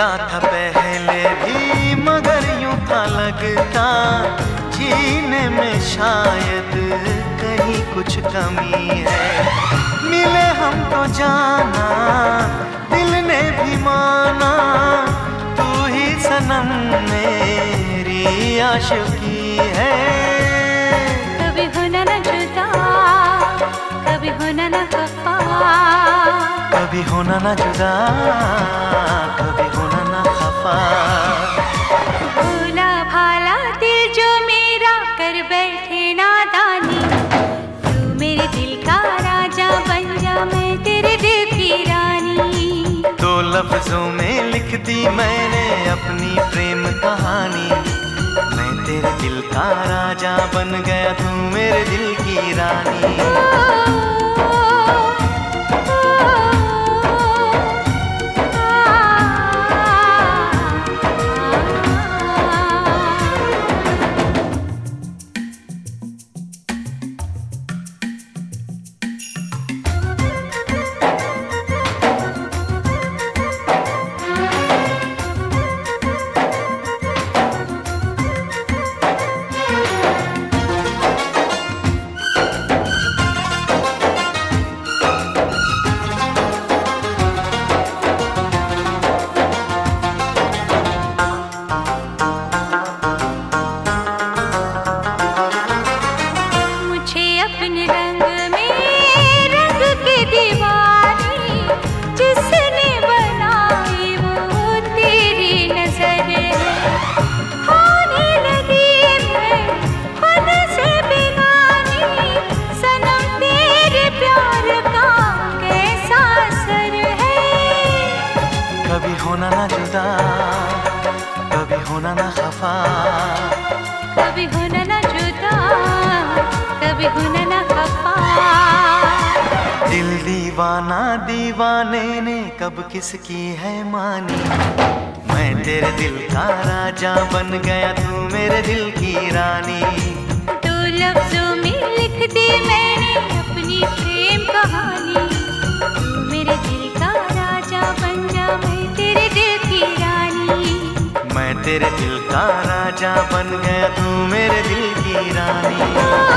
था पहले भी, मगर यूं था लगता जीने में शायद कहीं कुछ कमी है। मिले हम तो जाना, दिल ने भी माना, तू ही सनम मेरी आशिकी है। कभी होना ना जुदा, कभी होना ना खफा, कभी होना ना जुदा, कभी होना ना खफा। भोला भाला दिल जो मेरा कर बैठे नादानी, तू मेरे दिल का राजा बन जा, मैं तेरे दिल की रानी। दो लफ्जों में लिख दी मैंने अपनी प्रेम कहानी, मैं तेरे दिल का राजा बन गया, तू मेरे दिल की रानी। अपने रंग में रंग के दीवानी, जिसने बनाई वो तेरी नजर है। होने लगी मैं खुद से बेगानी, सनम तेरे प्यार का कैसा असर है। कभी होना ना जुदा, कभी होना ना खफा, कभी होना ना जुदा, कभी होना ना खफा। दिल दीवाना दीवाने ने कब किसकी है मानी, मैं तेरे दिल का राजा बन गया, तू मेरे दिल की रानी। दो लफ्जों में लिख दी मैंने अपनी प्रेम कहानी, तू मेरे दिल का राजा बन जा, मैं तेरे दिल की रानी। मैं तेरे दिल का राजा बन गया, तू मेरे दिल की रानी।